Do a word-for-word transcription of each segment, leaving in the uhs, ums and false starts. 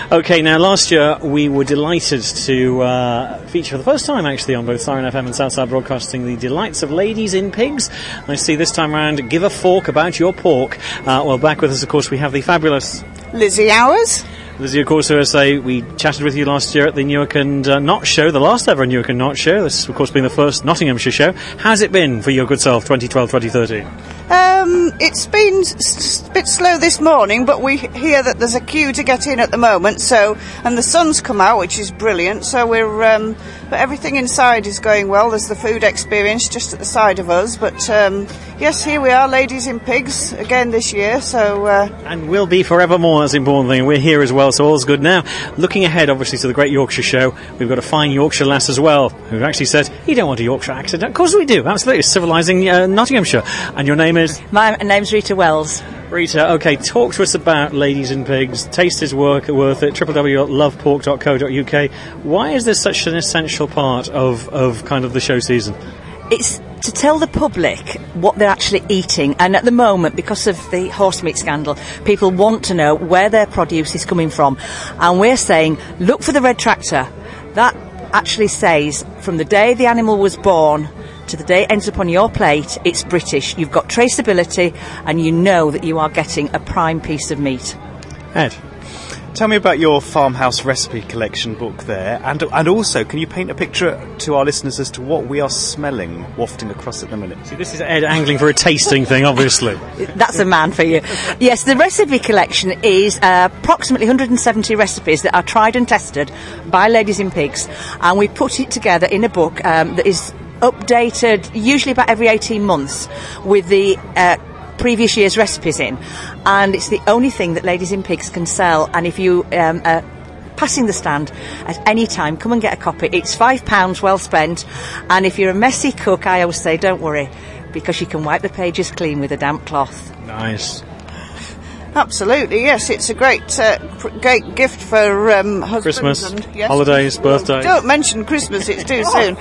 Okay, now last year we were delighted to uh, feature for the first time actually on both Siren F M and Southside Broadcasting the delights of ladies in pigs. I see this time round, give a fork about your pork. Uh, well, back with us, of course, we have the fabulous Lizzie Hours. Lizzie, of course, who I say we chatted with you last year at the Newark and uh, Not show, the last ever Newark and Not show. This, of course, being the first Nottinghamshire show. How's it been for your good self, twenty twelve twenty thirteen? Um, it's been a bit slow this morning, but we hear that there's a queue to get in at the moment. So, and the sun's come out, which is brilliant. So we're, um, but everything inside is going well. There's the food experience just at the side of us. But um, yes, here we are, ladies in pigs again this year. So uh, and we'll be forevermore. That's the important thing. We're here as well, so all's good. Now, looking ahead, obviously, to the Great Yorkshire Show, we've got a fine Yorkshire lass as well, who actually said, "You don't want a Yorkshire accent." Of course we do. Absolutely, civilising uh, Nottinghamshire. And your name is? My name's Rita Wells. Rita, okay, talk to us about Ladies and Pigs. Taste is work, worth it. w w w dot love pork dot co dot u k. Why is this such an essential part of, of kind of the show season? It's to tell the public what they're actually eating, and at the moment, because of the horse meat scandal, people want to know where their produce is coming from. And we're saying, look for the red tractor. That actually says, from the day the animal was born to the day it ends up on your plate, it's British. You've got traceability, and you know that you are getting a prime piece of meat. Ed? Tell me about your farmhouse recipe collection book there, and and also, can you paint a picture to our listeners as to what we are smelling wafting across at the minute? See, this is Ed angling for a tasting thing, obviously. That's a man for you. Yes, the recipe collection is uh, approximately one hundred seventy recipes that are tried and tested by Ladies in Pigs, and we put it together in a book um, that is updated usually about every eighteen months with the uh, previous year's recipes in, and it's the only thing that Ladies in Pigs can sell. And if you um, are passing the stand at any time, come and get a copy. It's five pounds well spent, and if you're a messy cook, I always say don't worry, because you can wipe the pages clean with a damp cloth. Nice. Absolutely, yes. It's a great, uh, pr- great gift for um, husbands Christmas, and yes, holidays, well, birthdays. Don't mention Christmas; it's too soon.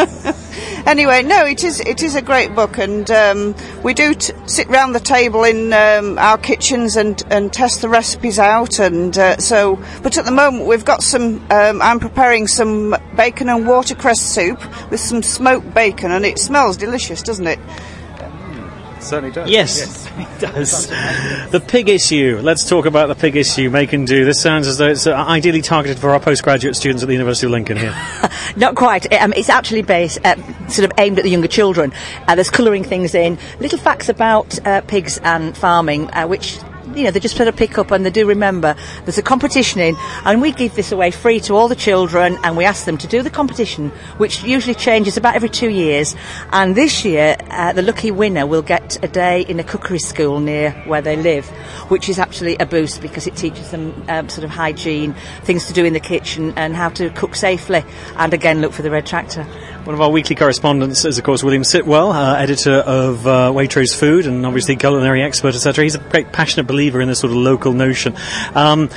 Anyway, no, it is it is a great book, and um, we do t- sit round the table in um, our kitchens and, and test the recipes out, and uh, so. But at the moment, we've got some. Um, I'm preparing some bacon and watercress soup with some smoked bacon, and it smells delicious, doesn't it? Certainly does. Yes, yes. it does. The pig issue. Let's talk about the pig issue. Make and do. This sounds as though it's uh, ideally targeted for our postgraduate students at the University of Lincoln here. Not quite. Um, it's actually based, uh, sort of aimed at the younger children. Uh, there's colouring things in, little facts about uh, pigs and farming, uh, which, you know, they just sort of pick up and they do remember. There's a competition in, and we give this away free to all the children, and we ask them to do the competition, which usually changes about every two years. And this year, uh, the lucky winner will get a day in a cookery school near where they live, which is actually a boost because it teaches them um, sort of hygiene, things to do in the kitchen, and how to cook safely. And again, look for the red tractor. One of our weekly correspondents is, of course, William Sitwell, uh, editor of uh, Waitrose Food and obviously culinary expert, et cetera. He's a great passionate believer in this sort of local notion. Um,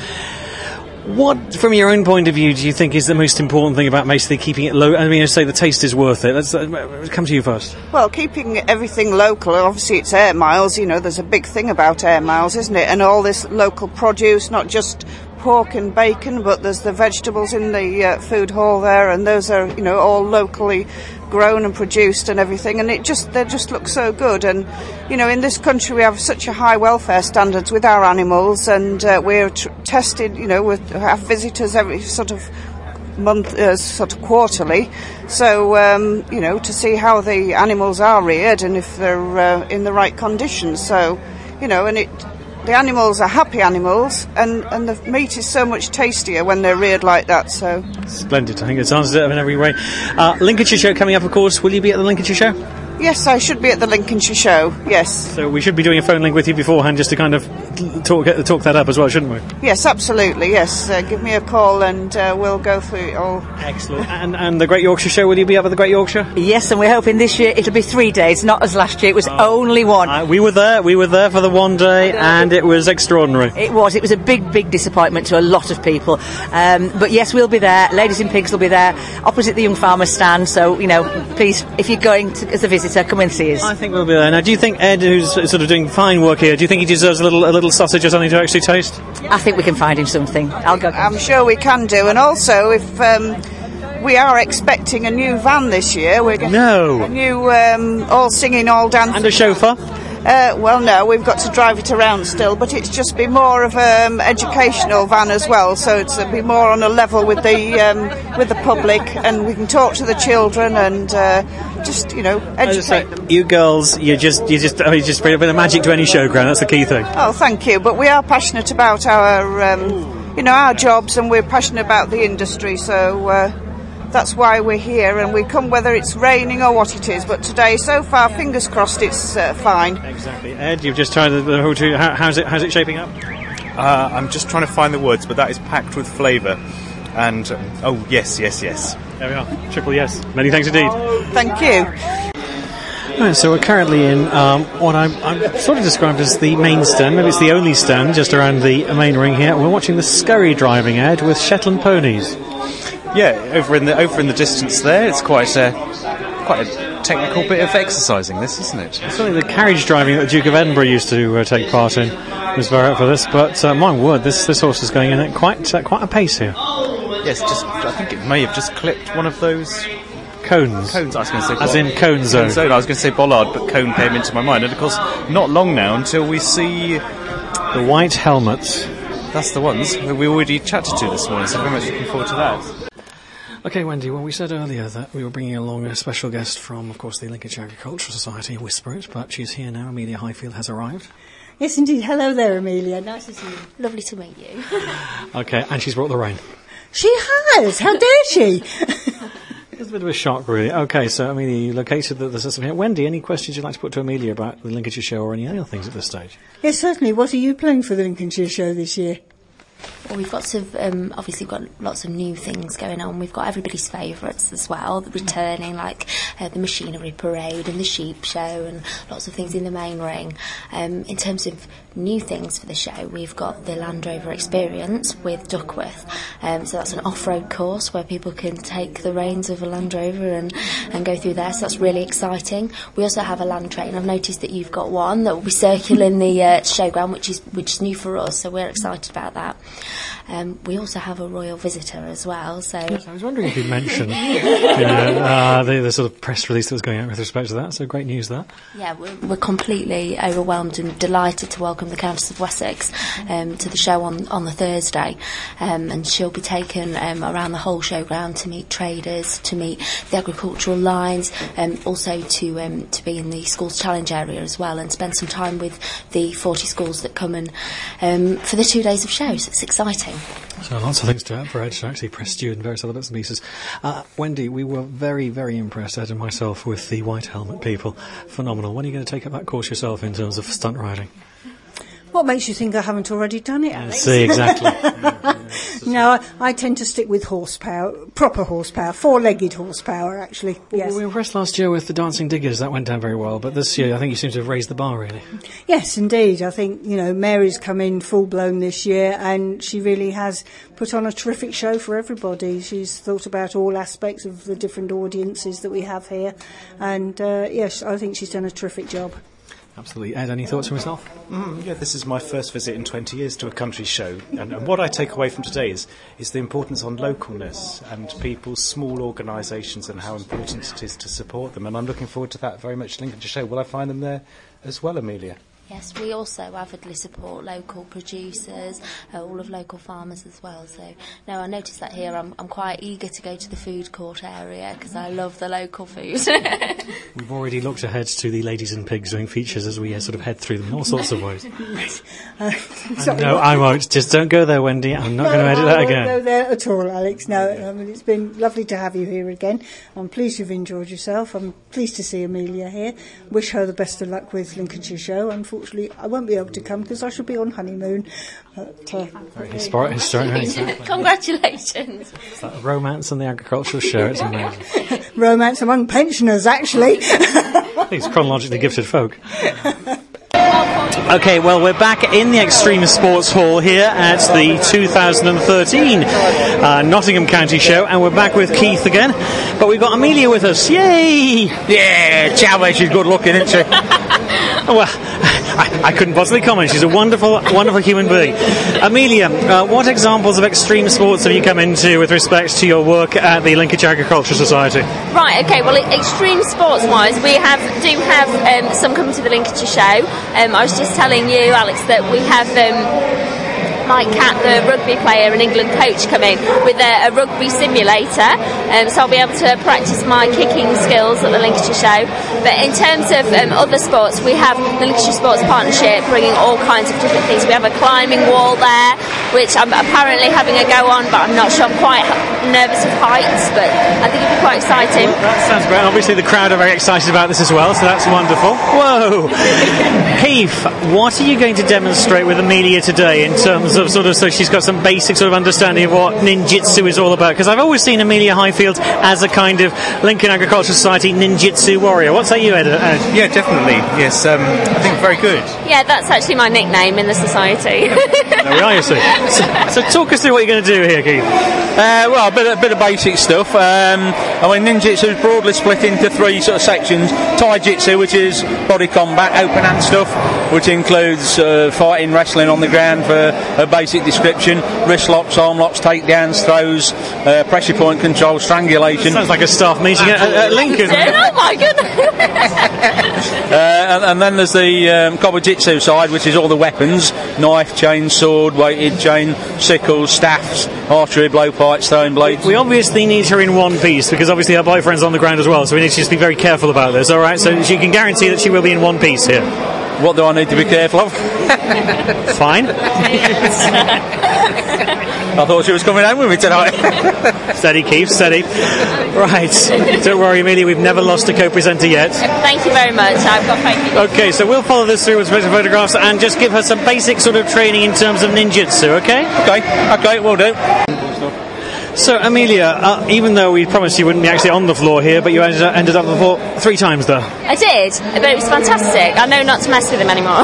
what, from your own point of view, do you think is the most important thing about basically keeping it low? I mean, I say the taste is worth it. Let's uh, come to you first. Well, keeping everything local, obviously it's air miles, you know, there's a big thing about air miles, isn't it? And all this local produce, not just pork and bacon, but there's the vegetables in the uh, food hall there, and those are, you know, all locally grown and produced and everything, and it just they just look so good. And you know, in this country we have such a high welfare standards with our animals, and uh, we're tr- tested, you know, we have visitors every sort of month, uh, sort of quarterly, so um, you know, to see how the animals are reared and if they're uh, in the right conditions. So you know, and it the animals are happy animals, and, and the meat is so much tastier when they're reared like that. So splendid. I think it's answered it in every way. Uh, Lincolnshire show coming up, of course. Will you be at the Lincolnshire show? Yes, I should be at the Lincolnshire show, yes. So we should be doing a phone link with you beforehand just to kind of talk talk that up as well, shouldn't we? Yes, absolutely, yes. Uh, give me a call and uh, we'll go through it all. Excellent. And, and the Great Yorkshire show, will you be up at the Great Yorkshire? Yes, and we're hoping this year it'll be three days, not as last year. It was oh. only one. Uh, we were there, we were there for the one day, and it was extraordinary. It was. It was a big, big disappointment to a lot of people. Um, but yes, we'll be there. Ladies in Pigs will be there, opposite the Young Farmers stand. So, you know, please, if you're going to, as a visitor, so come and see us. I think we'll be there. Now, do you think Ed, who's sort of doing fine work here, do you think he deserves a little a little sausage or something to actually taste? I think we can find him something. I'll go. I'm sure we can do. And also, if um, we are expecting a new van this year, we're getting No. a new um, all singing, all dancing. And a chauffeur? Uh, well, no, we've got to drive it around still, but it's just be more of an um, educational van as well, so it's uh, be more on a level with the um, with the public, and we can talk to the children and uh, just, you know, educate them. You girls, you just you just I mean, just bring a bit of magic to any showground. That's the key thing. Oh, thank you. But we are passionate about our, um, you know, our jobs, and we're passionate about the industry, so. Uh, That's why we're here, and we come whether it's raining or what it is. But today, so far, fingers crossed, it's uh, fine. Exactly. Ed, you've just tried the, the whole two. How, how's it? How's it shaping up? Uh, I'm just trying to find the words, but that is packed with flavour. And um, oh yes, yes, yes. There we are. Triple yes. Many thanks indeed. Thank you. Right, so we're currently in um, what I'm, I'm sort of described as the main stand. Maybe it's the only stand just around the main ring here. We're watching the scurry driving, Ed, with Shetland ponies. Yeah, over in the over in the distance there, it's quite a quite a technical bit of exercising. This, isn't it? It's certainly the carriage driving that the Duke of Edinburgh used to uh, take part in was very up for this. But uh, my word, this this horse is going in at quite uh, quite a pace here. Yes, just I think it may have just clipped one of those cones. Cones. I was going to say, as in cone zone. Cone zone. I was going to say bollard, but cone came into my mind, and of course, not long now until we see the white helmets. That's the ones we already chatted to this morning. So very much looking forward to that. Okay, Wendy, well, we said earlier that we were bringing along a special guest from, of course, the Lincolnshire Agricultural Society, Whisper It, but she's here now. Amelia Highfield has arrived. Yes, indeed. Hello there, Amelia. Nice to see you. Lovely to meet you. Okay, and she's brought the rain. She has! How dare she? It's a bit of a shock, really. Okay, so, Amelia, you located the, the system here. Wendy, any questions you'd like to put to Amelia about the Lincolnshire Show or any other things at this stage? Yes, certainly. What are you playing for the Lincolnshire Show this year? Well, we've got some, um, obviously got lots of new things going on. We've got everybody's favourites as well, returning, like uh, the machinery parade and the sheep show and lots of things in the main ring. Um, in terms of new things for the show, we've got the Land Rover Experience with Duckworth. Um, so that's an off-road course where people can take the reins of a Land Rover and, and go through there. So that's really exciting. We also have a land train. I've noticed that you've got one that will be circling the uh, showground, which is which is new for us. So we're excited about that. Um, we also have a royal visitor as well. So yes, I was wondering if you'd mention you know, uh, the, the sort of press release that was going out with respect to that. So great news there. Yeah, we're, we're completely overwhelmed and delighted to welcome the Countess of Wessex um, to the show on, on the Thursday. Um, and she'll be taken um, around the whole showground to meet traders, to meet the agricultural lines, and um, also to um, to be in the Schools Challenge area as well and spend some time with the forty schools that come in um, for the two days of shows. It's exciting. So lots of things to add for Ed to actually press you and various other bits and pieces. Uh, Wendy, we were very, very impressed, Ed and myself, with the white helmet people. Phenomenal. When are you going to take up that course yourself in terms of stunt riding? What makes you think I haven't already done it, Alex? See, exactly. No, I, I tend to stick with horsepower, proper horsepower, four-legged horsepower, actually. Well, yes. We were impressed last year with the Dancing Diggers. That went down very well. But this year, I think you seem to have raised the bar, really. Yes, indeed. I think, you know, Mary's come in full-blown this year, and she really has put on a terrific show for everybody. She's thought about all aspects of the different audiences that we have here. And, uh, yes, I think she's done a terrific job. Absolutely. Ed, any thoughts from yourself? Mm, yeah, this is my first visit in twenty years to a country show, and, and what I take away from today is, is the importance on localness and people's small organisations and how important it is to support them, and I'm looking forward to that very much. Lincolnshire Show, will I find them there as well, Amelia? Yes, we also avidly support local producers, uh, all of local farmers as well. So, no, I noticed that here. I'm, I'm quite eager to go to the food court area because I love the local food. We've already looked ahead to the Ladies and Pigs doing features as we uh, sort of head through them in all sorts of ways. uh, sorry, no, I won't. Just don't go there, Wendy. I'm not no, going to edit I that won't again. go there at all, Alex. No, I mean, it's been lovely to have you here again. I'm pleased you've enjoyed yourself. I'm pleased to see Amelia here. Wish her the best of luck with Lincolnshire Show. Unfortunately, I won't be able to come because I shall be on honeymoon. But, uh, Historic, historic, exactly. Congratulations. It's that romance and the agricultural show. It's amazing. Romance among pensioners, actually. These chronologically gifted folk. Okay, well, we're back in the Extreme Sports Hall here at the two thousand thirteen uh, Nottingham County Show, and we're back with Keith again. But we've got Amelia with us. Yay! Yeah, Chow, she's good looking, isn't she? Well, I, I couldn't possibly comment. She's a wonderful, wonderful human being. Amelia, uh, what examples of extreme sports have you come into with respect to your work at the Lincolnshire Agricultural Society? Right, okay, well, extreme sports-wise, we have do have um, some coming to the Lincolnshire Show. Um, I was just telling you, Alex, that we have um, Mike Catt, the rugby player and England coach, coming with a, a rugby simulator, um, so I'll be able to practice my kicking skills at the Lincolnshire Show. But in terms of um, other sports, we have the Lincolnshire Sports Partnership bringing all kinds of different things. We have a climbing wall there, which I'm apparently having a go on, but I'm not sure. I'm quite nervous of heights, but I think it'll be quite exciting. Well, that sounds great. Obviously the crowd are very excited about this as well, so that's wonderful. Whoa! Heath, what are you going to demonstrate with Amelia today in terms of sort of, so she's got some basic sort of understanding of what ninjutsu is all about? Because I've always seen Amelia Highfield as a kind of Lincoln Agricultural Society ninjutsu warrior. What say you, Ed? Ed? Yeah, definitely. Yes, um, I think very good. Yeah, that's actually my nickname in the society. There we are, you see. So, so talk us through what you're going to do here, Keith. Uh, well, a bit, a bit of basic stuff. Um, I mean, ninjutsu is broadly split into three sort of sections. Taijutsu, which is body combat, open hand stuff, which includes uh, fighting, wrestling on the ground for a basic description, wrist locks, arm locks, takedowns, throws, uh, pressure point control, strangulation. Sounds like a staff meeting at, at Lincoln. Oh my goodness! uh, and, and then there's the um, Kobujitsu side, which is all the weapons: knife, chain, sword, weighted chain, sickles, staffs, archery, blowpipes, throwing blades. We obviously need her in one piece, because obviously her boyfriend's on the ground as well, so we need to just be very careful about this, alright? So she can guarantee that she will be in one piece here. What do I need to be careful of? Fine. I thought she was coming home with me tonight. Steady, Keith, steady. Right. Don't worry, Amelia, we've never lost a co-presenter yet. Thank you very much. I've got faith in you. Okay, so we'll follow this through with special photographs and just give her some basic sort of training in terms of ninjutsu, okay? Okay, okay, we'll do. So, Amelia, uh, even though we promised you wouldn't be actually on the floor here, but you ended up, ended up on the floor three times there. I did, but it was fantastic. I know not to mess with him anymore.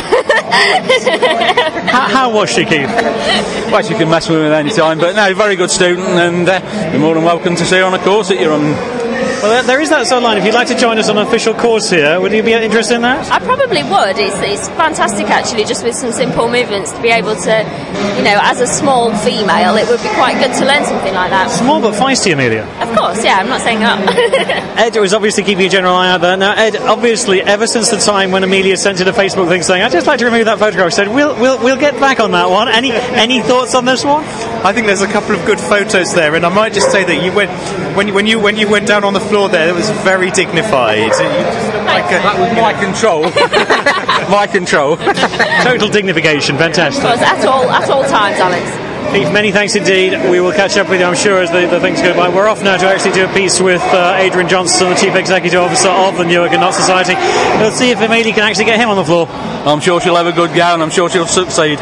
how, how was she, Keith? Well, you can mess with him at any time, but no, very good student, and uh, you're more than welcome to see her on a course that you're on. Well, there, there is that sort of line. If you'd like to join us on an official course here, would you be interested in that? I probably would. It's, it's fantastic, actually, just with some simple movements to be able to, you know, as a small female, it would be quite good to learn something like that. Small but feisty, Amelia. Of course, yeah, I'm not saying that. Ed was obviously keeping a general eye out there. Now, Ed, obviously, ever since the time when Amelia sent in a Facebook thing saying, I'd just like to remove that photograph, said, we'll, we'll, we'll get back on that one. Any, any thoughts on this one? I think there's a couple of good photos there, and I might just say that you went, when, when, you, when you went down on the floor there, it was very dignified. You just looked like a, that was my control. My control. Total dignification, fantastic. Of course, at all, at all times, Alex. Keith, many thanks indeed. We will catch up with you, I'm sure, as the, the things go by. We're off now to actually do a piece with uh, Adrian Johnson, the Chief Executive Officer of the Newark and Knott Society. We'll see if Amelia can actually get him on the floor. I'm sure she'll have a good go, and I'm sure she'll succeed.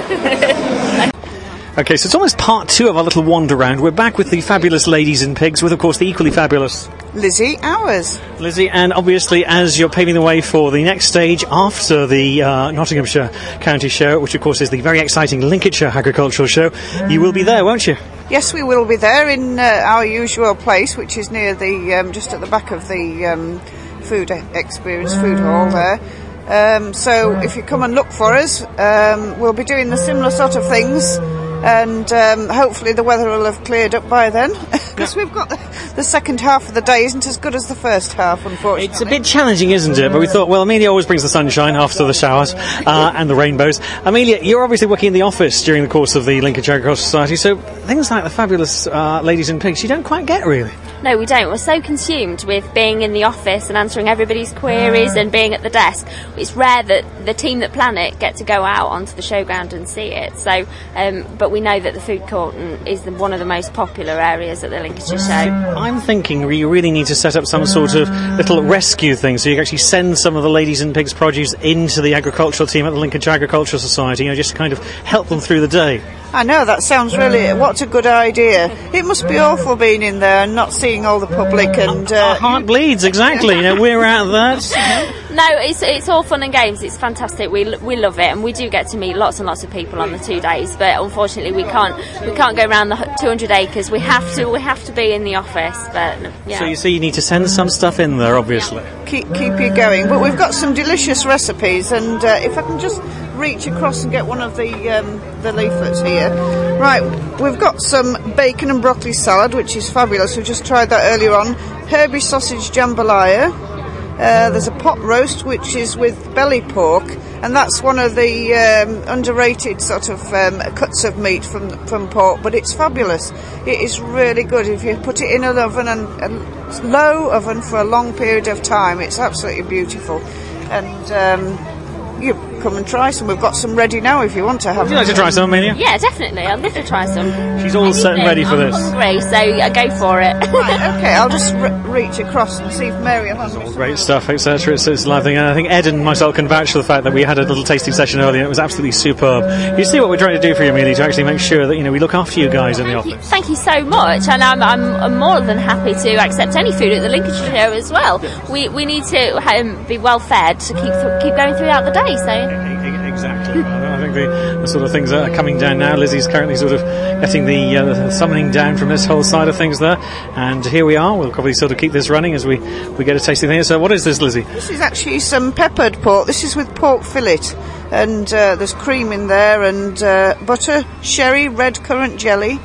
Okay, so it's almost part two of our little wander round. We're back with the fabulous Ladies in Pigs, with, of course, the equally fabulous Lizzie Hours. Lizzie, and obviously, as you're paving the way for the next stage after the uh, Nottinghamshire County Show, which, of course, is the very exciting Lincolnshire Agricultural Show, you will be there, won't you? Yes, we will be there in uh, our usual place, which is near the, um, just at the back of the um, Food Experience Food Hall there. Um, so if you come and look for us, um, we'll be doing the similar sort of things. And um, hopefully the weather will have cleared up by then, because we've got the, the second half of the day isn't as good as the first half, unfortunately. It's a bit challenging, isn't it? But we thought, well, Amelia always brings the sunshine after the showers uh, and the rainbows. Amelia, you're obviously working in the office during the course of the Lincolnshire Agricultural Society, so things like the fabulous uh, Ladies in Pigs, you don't quite get, really. No, we don't. We're so consumed with being in the office and answering everybody's queries and being at the desk. It's rare that the team that plan it get to go out onto the showground and see it. So, um, but we know that the food court is the, one of the most popular areas at the Lincolnshire Show. I'm thinking you really need to set up some sort of little rescue thing, so you can actually send some of the Ladies in Pigs produce into the agricultural team at the Lincolnshire Agricultural Society, you know, just to kind of help them through the day. I know, that sounds really, what a good idea. It must be awful being in there and not seeing all the public and... Uh, Our heart bleeds, exactly. You know, we're out of that. No, it's it's all fun and games. It's fantastic. We we love it, and we do get to meet lots and lots of people on the two days. But unfortunately, we can't we can't go around the two hundred acres. We have to we have to be in the office. But yeah. So you see, you need to send some stuff in there, obviously. Keep keep you going. But we've got some delicious recipes, and uh, if I can just reach across and get one of the um, the leaflets here. Right, we've got some bacon and broccoli salad, which is fabulous. We just tried that earlier on. Herbie sausage jambalaya. Uh, there's a pot roast, which is with belly pork, and that's one of the um, underrated sort of um, cuts of meat from from pork, but it's fabulous. It is really good. If you put it in an oven, and a low oven for a long period of time, it's absolutely beautiful. And um, you come and try some. We've got some ready now if you want to have Would you like to try some, Amelia? Yeah, definitely. I'd love to try some. She's all set and ready for I'm this. hungry, so uh, go for it. Right, okay, I'll just re- reach across and see if Mary will have me. Great stuff, et cetera. It's, it's a live thing, and I think Ed and myself can vouch for the fact that we had a little tasting session earlier. And it was absolutely superb. You see what we're trying to do for you, Amelia, to actually make sure that you know we look after you guys in the Thank you, office. thank you so much, and I'm, I'm, I'm more than happy to accept any food at the Lincolnshire Show as well. We we need to um, be well fed to keep th- keep going throughout the day. So. Exactly. I think the, the sort of things that are coming down now. Lizzie's currently sort of getting the uh, summoning down from this whole side of things there, and here we are. We'll probably sort of keep this running as we, we get a tasting here. So what is this, Lizzie? This is actually some peppered pork. This is with pork fillet, and uh, there's cream in there, and uh, butter, sherry, red currant jelly.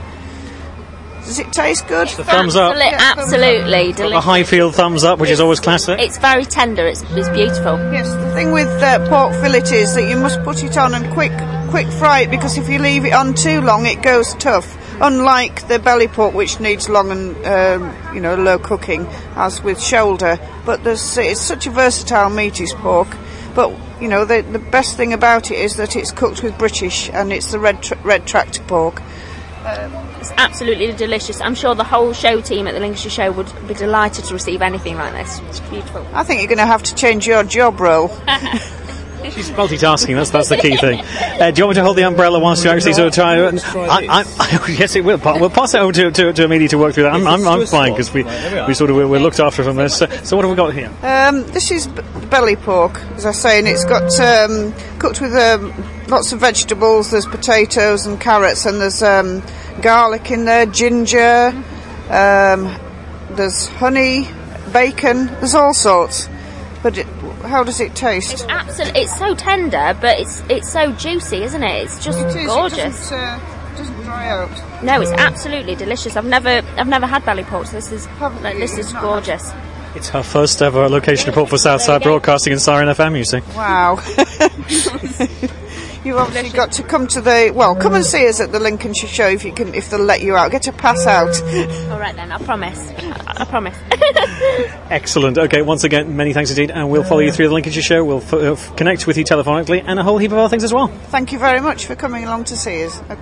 Does it taste good? The thumbs up. Absolutely, absolutely The delicious. Highfield thumbs up, which is always classic. It's very tender. It's, it's beautiful. Yes, the thing with uh, pork fillet is that you must put it on and quick quick fry it, because if you leave it on too long, it goes tough. Unlike the belly pork, which needs long and um, you know low cooking, as with shoulder. But there's it's such a versatile meat is pork. But you know the the best thing about it is that it's cooked with British, and it's the red tra- red tractor pork. It's absolutely delicious. I'm sure the whole show team at the Lincolnshire Show would be delighted to receive anything like this. It's beautiful. I think you're going to have to change your job role. She's multitasking. That's that's the key thing. Uh, do you want me to hold the umbrella whilst you actually sort of try? I, I, I, yes, it will. We'll pass it over to, to, to Amelia to work through that. I'm I'm, I'm fine because we we sort of we're, we're looked after from this. So, so what have we got here? Um, this is b- belly pork, as I say, and it's got um, cooked with um, lots of vegetables. There's potatoes and carrots, and there's um, garlic in there, ginger. Um, there's honey, bacon. There's all sorts. But it, how does it taste? It's absolutely. It's so tender, but it's it's so juicy, isn't it? It's just It is, gorgeous. It doesn't, uh, doesn't dry out. No, it's absolutely delicious. I've never I've never had belly pork. So this is Haven't like, you? this is You've not gorgeous. It's her first ever location report for Southside Broadcasting and Siren F M, you see. Wow. You've obviously got to come to the well. Come and see us at the Lincolnshire Show if you can, if they'll let you out. Get a pass out. All right then, I promise. I, I promise. Excellent. Okay, once again, many thanks indeed, and we'll follow you through the Lincolnshire Show. We'll f- uh, f- connect with you telephonically and a whole heap of other things as well. Thank you very much for coming along to see us.